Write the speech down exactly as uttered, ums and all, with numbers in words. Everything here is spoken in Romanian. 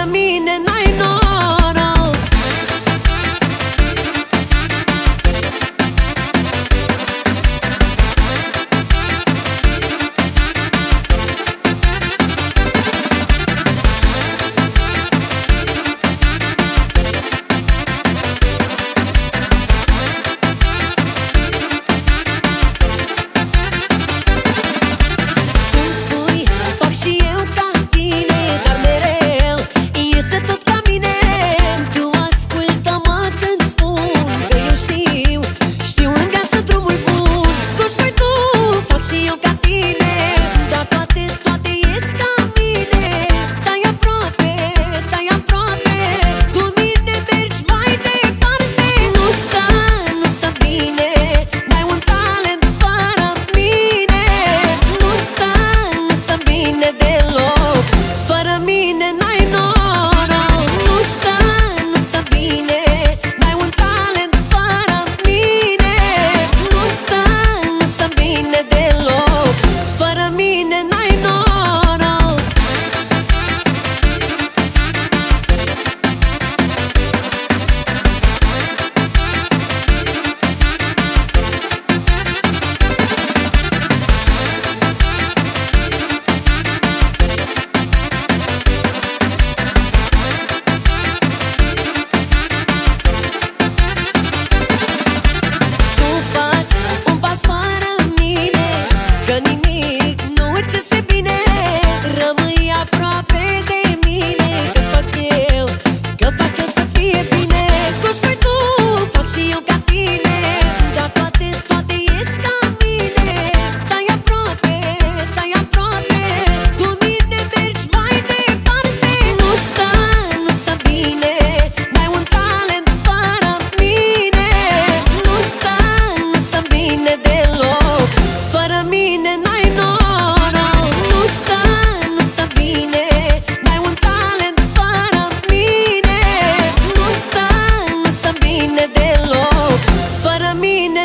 Fără mine n-ai noroc. Și eu ca tine, dar mereu iese tot ca mine. Tu ascultă-mă când spun că eu știu, știu în viață drumul bun. Cum spui tu, fac și eu ca tine, dar toate, toate ies ca mine. Stai aproape, stai aproape, cu mine mergi mai departe. Nu-ți stă, nu stă bine, n-ai un talent fără mine. Nu-ți stă, nu stă bine deloc. Fără mine n-ai noroc. Nu-ți stă, nu stă bine, n-ai un talent fără mine. Nu-ți stă, nu stă bine deloc. Fără mine n-ai noroc. Fără mine n-ai noroc. Nu-ți stă, nu stă bine, n-ai un talent fără mine. Nu-ți stă, nu stă bine deloc. Fără mine